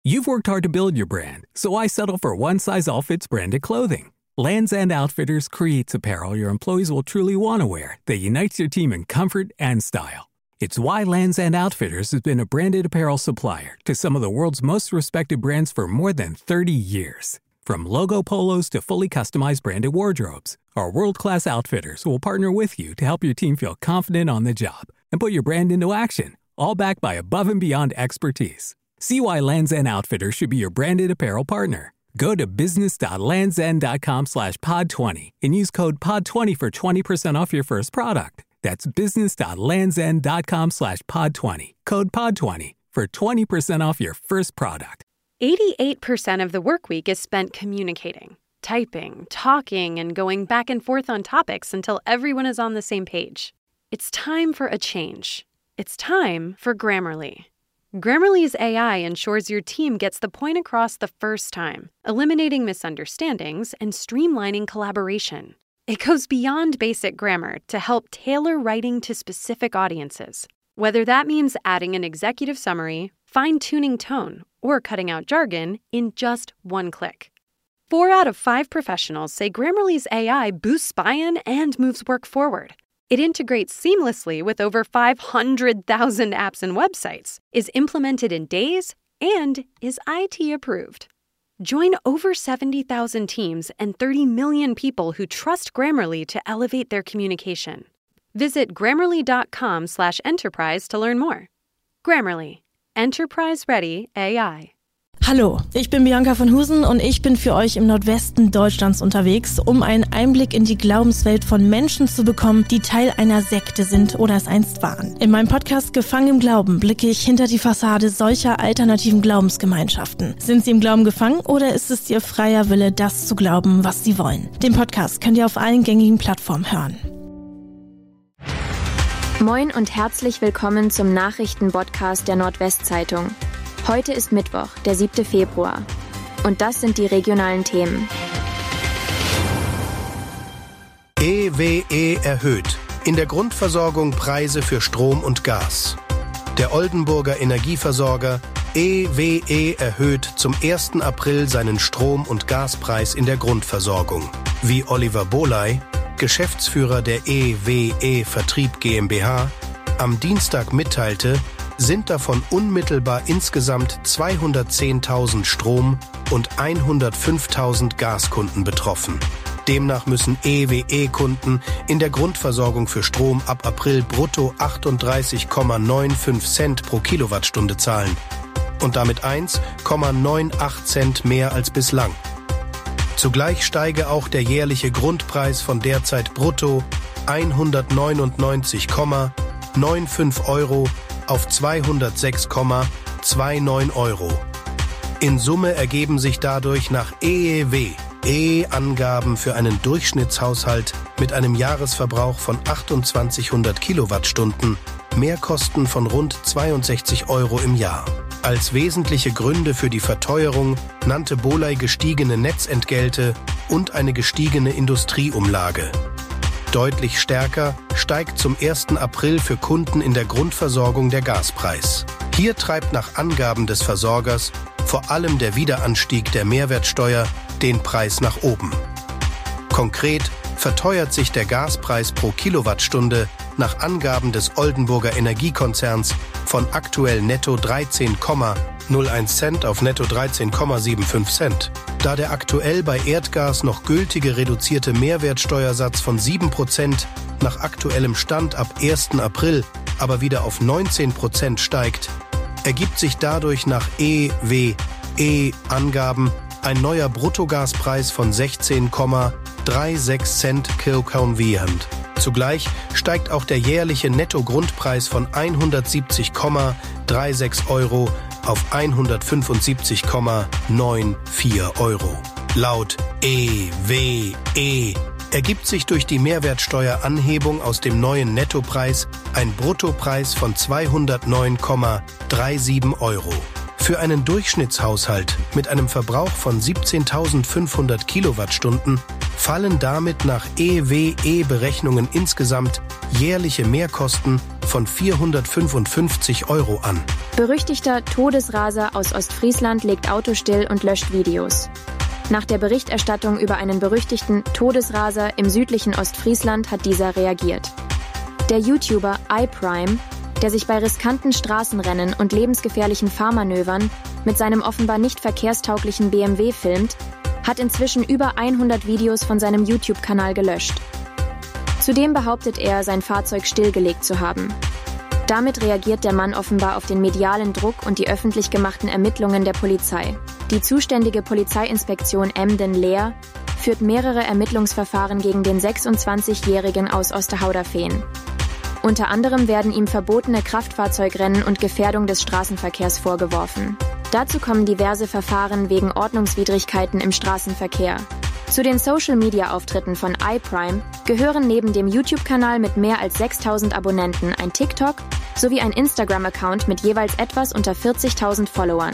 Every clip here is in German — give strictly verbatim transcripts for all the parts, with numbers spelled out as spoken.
You've worked hard to build your brand, so why settle for one-size-all-fits branded clothing? Lands' End Outfitters creates apparel your employees will truly want to wear that unites your team in comfort and style. It's why Lands' End Outfitters has been a branded apparel supplier to some of the world's most respected brands for more than thirty years. From logo polos to fully customized branded wardrobes, our world-class outfitters will partner with you to help your team feel confident on the job and put your brand into action, all backed by above-and-beyond expertise. See why Lands' End Outfitters should be your branded apparel partner. Go to business.landsend.com slash pod 20 and use code pod twenty for twenty percent off your first product. That's business.landsend.com slash pod 20. Code pod twenty for twenty percent off your first product. eighty-eight percent of the work week is spent communicating, typing, talking, and going back and forth on topics until everyone is on the same page. It's time for a change. It's time for Grammarly. Grammarly's A I ensures your team gets the point across the first time, eliminating misunderstandings and streamlining collaboration. It goes beyond basic grammar to help tailor writing to specific audiences, whether that means adding an executive summary, fine-tuning tone, or cutting out jargon in just one click. Four out of five professionals say Grammarly's A I boosts buy-in and moves work forward. It integrates seamlessly with over five hundred thousand apps and websites, is implemented in days, and is I T approved. Join over seventy thousand teams and thirty million people who trust Grammarly to elevate their communication. Visit grammarly.com slash enterprise to learn more. Grammarly. Enterprise-ready A I. Hallo, ich bin Bianca von Husen und ich bin für euch im Nordwesten Deutschlands unterwegs, um einen Einblick in die Glaubenswelt von Menschen zu bekommen, die Teil einer Sekte sind oder es einst waren. In meinem Podcast Gefangen im Glauben blicke ich hinter die Fassade solcher alternativen Glaubensgemeinschaften. Sind sie im Glauben gefangen oder ist es ihr freier Wille, das zu glauben, was sie wollen? Den Podcast könnt ihr auf allen gängigen Plattformen hören. Moin und herzlich willkommen zum Nachrichtenpodcast der Nordwestzeitung. Heute ist Mittwoch, der siebte Februar. Und das sind die regionalen Themen. E W E erhöht. In der Grundversorgung Preise für Strom und Gas. Der Oldenburger Energieversorger E W E erhöht zum ersten April seinen Strom- und Gaspreis in der Grundversorgung. Wie Oliver Boley, Geschäftsführer der E W E Vertrieb GmbH, am Dienstag mitteilte, sind davon unmittelbar insgesamt zweihundertzehntausend Strom- und hundertfünftausend Gaskunden betroffen. Demnach müssen E W E-Kunden in der Grundversorgung für Strom ab April brutto achtunddreißig Komma fünfundneunzig Cent pro Kilowattstunde zahlen und damit eins Komma achtundneunzig Cent mehr als bislang. Zugleich steige auch der jährliche Grundpreis von derzeit brutto hundertneunundneunzig Komma fünfundneunzig Euro auf zweihundertsechs Komma neunundzwanzig Euro. In Summe ergeben sich dadurch nach E W E-Angaben für einen Durchschnittshaushalt mit einem Jahresverbrauch von achtundzwanzighundert Kilowattstunden Mehrkosten von rund zweiundsechzig Euro im Jahr. Als wesentliche Gründe für die Verteuerung nannte Boley gestiegene Netzentgelte und eine gestiegene Industrieumlage. Deutlich stärker steigt zum ersten April für Kunden in der Grundversorgung der Gaspreis. Hier treibt nach Angaben des Versorgers vor allem der Wiederanstieg der Mehrwertsteuer den Preis nach oben. Konkret verteuert sich der Gaspreis pro Kilowattstunde nach Angaben des Oldenburger Energiekonzerns von aktuell netto dreizehn Komma null eins Cent auf netto dreizehn Komma fünfundsiebzig Cent. Da der aktuell bei Erdgas noch gültige reduzierte Mehrwertsteuersatz von sieben Prozent nach aktuellem Stand ab ersten April aber wieder auf neunzehn Prozent steigt, ergibt sich dadurch nach E W E-Angaben ein neuer Bruttogaspreis von sechzehn Komma sechsunddreißig Cent Kilowattstunde. Zugleich steigt auch der jährliche Nettogrundpreis von hundertsiebzig Komma sechsunddreißig Euro auf hundertfünfundsiebzig Komma vierundneunzig Euro. Laut E W E ergibt sich durch die Mehrwertsteueranhebung aus dem neuen Nettopreis ein Bruttopreis von zweihundertneun Komma siebenunddreißig Euro. Für einen Durchschnittshaushalt mit einem Verbrauch von siebzehntausendfünfhundert Kilowattstunden fallen damit nach E W E-Berechnungen insgesamt jährliche Mehrkosten von vierhundertfünfundfünfzig Euro an. Berüchtigter Todesraser aus Ostfriesland legt Auto still und löscht Videos. Nach der Berichterstattung über einen berüchtigten Todesraser im südlichen Ostfriesland hat dieser reagiert. Der YouTuber iPrime, der sich bei riskanten Straßenrennen und lebensgefährlichen Fahrmanövern mit seinem offenbar nicht verkehrstauglichen B M W filmt, hat inzwischen über hundert Videos von seinem YouTube-Kanal gelöscht. Zudem behauptet er, sein Fahrzeug stillgelegt zu haben. Damit reagiert der Mann offenbar auf den medialen Druck und die öffentlich gemachten Ermittlungen der Polizei. Die zuständige Polizeiinspektion Emden-Leer führt mehrere Ermittlungsverfahren gegen den sechsundzwanzigjährigen aus Osterhauderfehn. Unter anderem werden ihm verbotene Kraftfahrzeugrennen und Gefährdung des Straßenverkehrs vorgeworfen. Dazu kommen diverse Verfahren wegen Ordnungswidrigkeiten im Straßenverkehr. Zu den Social-Media-Auftritten von iPrime gehören neben dem YouTube-Kanal mit mehr als sechstausend Abonnenten ein TikTok sowie ein Instagram-Account mit jeweils etwas unter vierzigtausend Followern.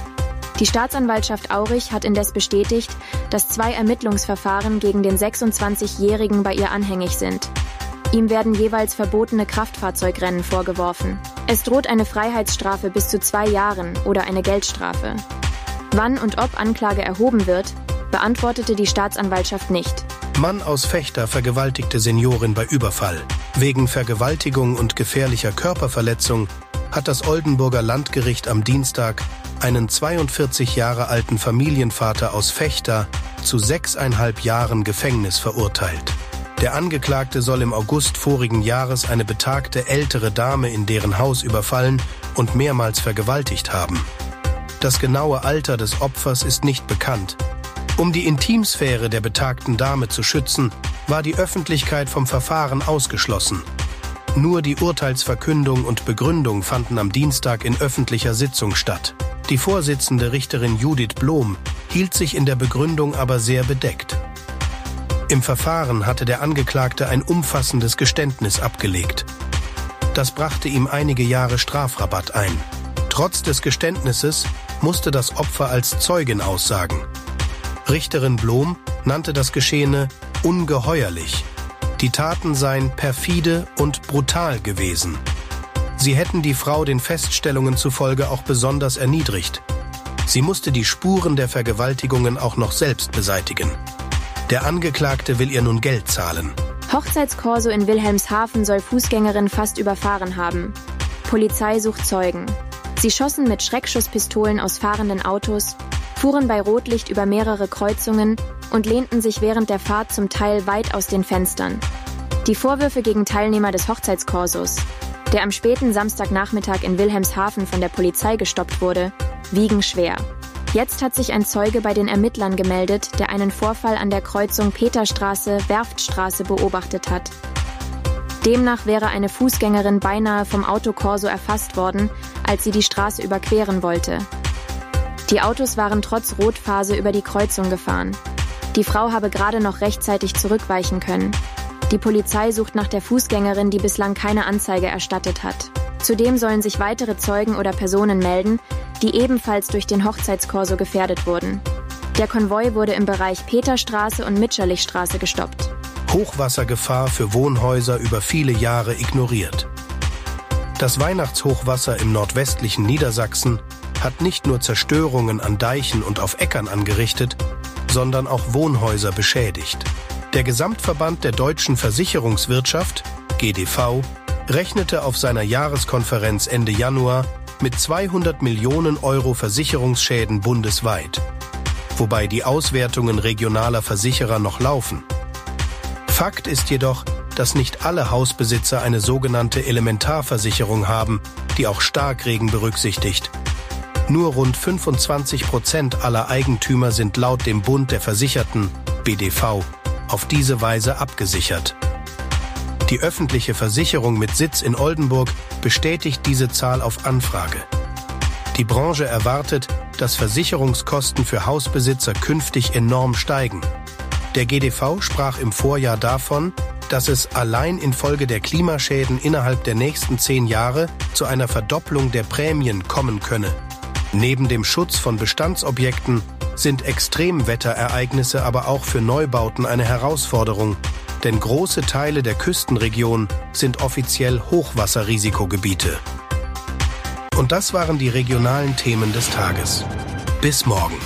Die Staatsanwaltschaft Aurich hat indes bestätigt, dass zwei Ermittlungsverfahren gegen den sechsundzwanzigjährigen bei ihr anhängig sind. Ihm werden jeweils verbotene Kraftfahrzeugrennen vorgeworfen. Es droht eine Freiheitsstrafe bis zu zwei Jahren oder eine Geldstrafe. Wann und ob Anklage erhoben wird, beantwortete die Staatsanwaltschaft nicht. Mann aus Vechta vergewaltigte Seniorin bei Überfall. Wegen Vergewaltigung und gefährlicher Körperverletzung hat das Oldenburger Landgericht am Dienstag einen zweiundvierzig Jahre alten Familienvater aus Vechta zu sechseinhalb Jahren Gefängnis verurteilt. Der Angeklagte soll im August vorigen Jahres eine betagte ältere Dame in deren Haus überfallen und mehrmals vergewaltigt haben. Das genaue Alter des Opfers ist nicht bekannt. Um die Intimsphäre der betagten Dame zu schützen, war die Öffentlichkeit vom Verfahren ausgeschlossen. Nur die Urteilsverkündung und Begründung fanden am Dienstag in öffentlicher Sitzung statt. Die Vorsitzende Richterin Judith Blom hielt sich in der Begründung aber sehr bedeckt. Im Verfahren hatte der Angeklagte ein umfassendes Geständnis abgelegt. Das brachte ihm einige Jahre Strafrabatt ein. Trotz des Geständnisses musste das Opfer als Zeugin aussagen. Richterin Blom nannte das Geschehene ungeheuerlich. Die Taten seien perfide und brutal gewesen. Sie hätten die Frau den Feststellungen zufolge auch besonders erniedrigt. Sie musste die Spuren der Vergewaltigungen auch noch selbst beseitigen. Der Angeklagte will ihr nun Geld zahlen. Hochzeitskorso in Wilhelmshaven soll Fußgängerin fast überfahren haben. Polizei sucht Zeugen. Sie schossen mit Schreckschusspistolen aus fahrenden Autos, fuhren bei Rotlicht über mehrere Kreuzungen und lehnten sich während der Fahrt zum Teil weit aus den Fenstern. Die Vorwürfe gegen Teilnehmer des Hochzeitskorsos, der am späten Samstagnachmittag in Wilhelmshaven von der Polizei gestoppt wurde, wiegen schwer. Jetzt hat sich ein Zeuge bei den Ermittlern gemeldet, der einen Vorfall an der Kreuzung Peterstraße-Werftstraße beobachtet hat. Demnach wäre eine Fußgängerin beinahe vom Autokorso erfasst worden, als sie die Straße überqueren wollte. Die Autos waren trotz Rotphase über die Kreuzung gefahren. Die Frau habe gerade noch rechtzeitig zurückweichen können. Die Polizei sucht nach der Fußgängerin, die bislang keine Anzeige erstattet hat. Zudem sollen sich weitere Zeugen oder Personen melden, die ebenfalls durch den Hochzeitskorso gefährdet wurden. Der Konvoi wurde im Bereich Peterstraße und Mitscherlichstraße gestoppt. Hochwassergefahr für Wohnhäuser über viele Jahre ignoriert. Das Weihnachtshochwasser im nordwestlichen Niedersachsen hat nicht nur Zerstörungen an Deichen und auf Äckern angerichtet, sondern auch Wohnhäuser beschädigt. Der Gesamtverband der deutschen Versicherungswirtschaft, G D V, rechnete auf seiner Jahreskonferenz Ende Januar mit zweihundert Millionen Euro Versicherungsschäden bundesweit, wobei die Auswertungen regionaler Versicherer noch laufen. Fakt ist jedoch, dass nicht alle Hausbesitzer eine sogenannte Elementarversicherung haben, die auch Starkregen berücksichtigt. Nur rund fünfundzwanzig Prozent aller Eigentümer sind laut dem Bund der Versicherten, B D V, auf diese Weise abgesichert. Die öffentliche Versicherung mit Sitz in Oldenburg bestätigt diese Zahl auf Anfrage. Die Branche erwartet, dass Versicherungskosten für Hausbesitzer künftig enorm steigen. Der G D V sprach im Vorjahr davon, dass es allein infolge der Klimaschäden innerhalb der nächsten zehn Jahre zu einer Verdopplung der Prämien kommen könne. Neben dem Schutz von Bestandsobjekten sind Extremwetterereignisse aber auch für Neubauten eine Herausforderung, denn große Teile der Küstenregion sind offiziell Hochwasserrisikogebiete. Und das waren die regionalen Themen des Tages. Bis morgen.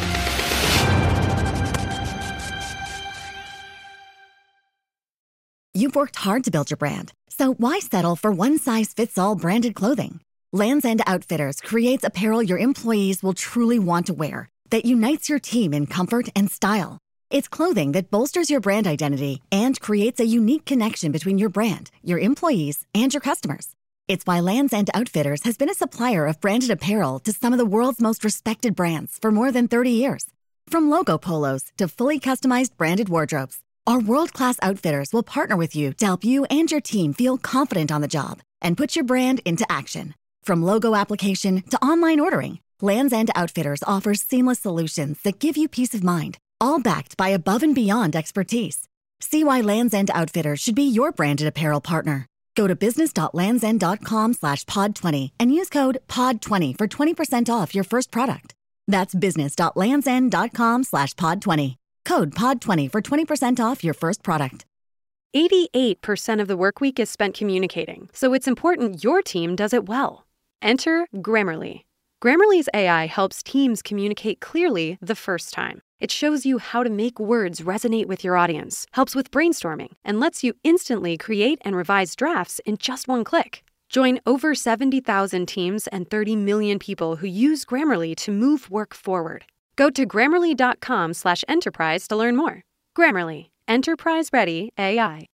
You've worked hard to build your brand, so why settle for one-size-fits-all branded clothing? Lands' End Outfitters creates apparel your employees will truly want to wear, that unites your team in comfort and style. It's clothing that bolsters your brand identity and creates a unique connection between your brand, your employees, and your customers. It's why Lands' End Outfitters has been a supplier of branded apparel to some of the world's most respected brands for more than thirty years. From logo polos to fully customized branded wardrobes, our world-class outfitters will partner with you to help you and your team feel confident on the job and put your brand into action. From logo application to online ordering, Lands' End Outfitters offers seamless solutions that give you peace of mind, all backed by above and beyond expertise. See why Lands' End Outfitters should be your branded apparel partner. Go to business.landsend.com slash pod 20 and use code pod twenty for twenty percent off your first product. That's business.landsend.com slash pod 20. Code pod twenty for twenty percent off your first product. eighty-eight percent of the workweek is spent communicating, so it's important your team does it well. Enter Grammarly. Grammarly's A I helps teams communicate clearly the first time. It shows you how to make words resonate with your audience, helps with brainstorming, and lets you instantly create and revise drafts in just one click. Join over seventy thousand teams and thirty million people who use Grammarly to move work forward. Go to grammarly.com slash enterprise to learn more. Grammarly, enterprise-ready A I.